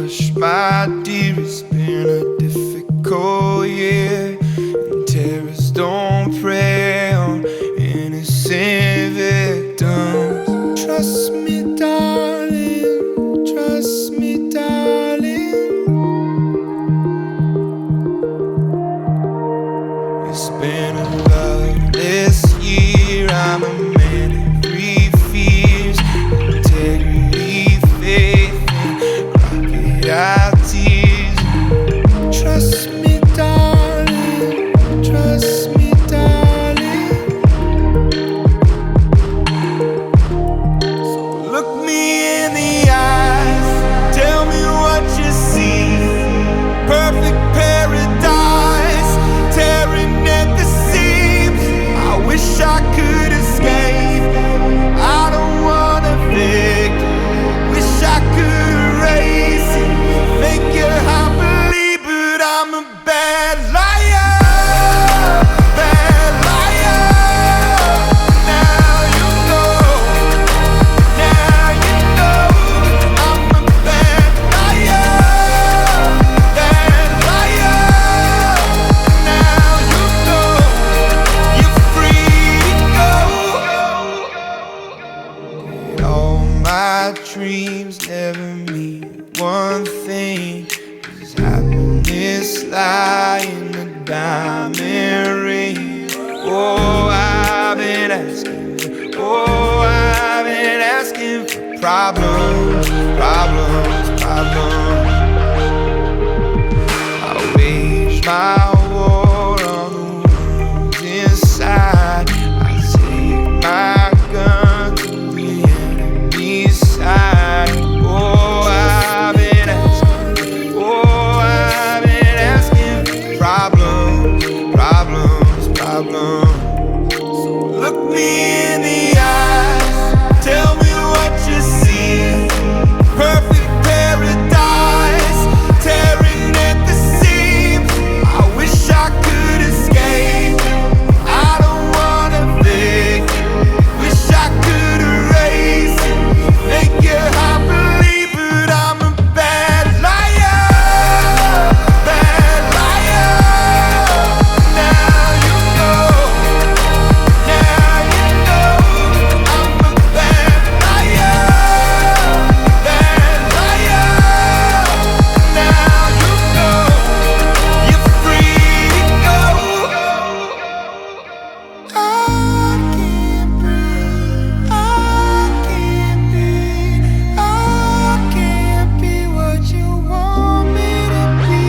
Hush, my dear, it's been a difficult year, and terrorists don't prey on innocent victims. Trust me, darling, trust me, darling. It's been a loveless year. I'm a man of three fears: integrity, faith, and crocodile tears. Trust me, darling, trust me, darling. So look me in the eyes, tell me what you see. Perfect paradise, tearing at the seams. I wish I could escape. I don't wanna fake. Wish I could erase it, make you happily, but I'm a bad liar, bad liar. Now you know, now you know. I'm a bad liar, bad liar. Now you know, you're free to go. All my dreams never mean one thing. Does happiness lie in a diamond ring? Oh, I've been asking, oh, I've been asking for problems, problems, problems. I wage my war on the wounds inside. I take my gun to the enemy's side. Oh, I've been asking, oh, I've been asking for problems, problems, problems. So look me in the eyes, tell me what you see. Perfect paradise, tearing at the seams. I wish I could escape. I don't wanna fake. Wish I could erase it, make you happily, but I'm a bad liar, bad liar. Now you know, now you know. I'm a bad liar, bad liar. Now you know, you're free to go. I can't breathe, I can't be, I can't be what you want me to be.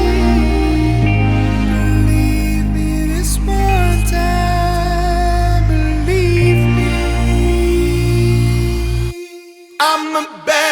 Believe me this one time, believe me. I'm a bad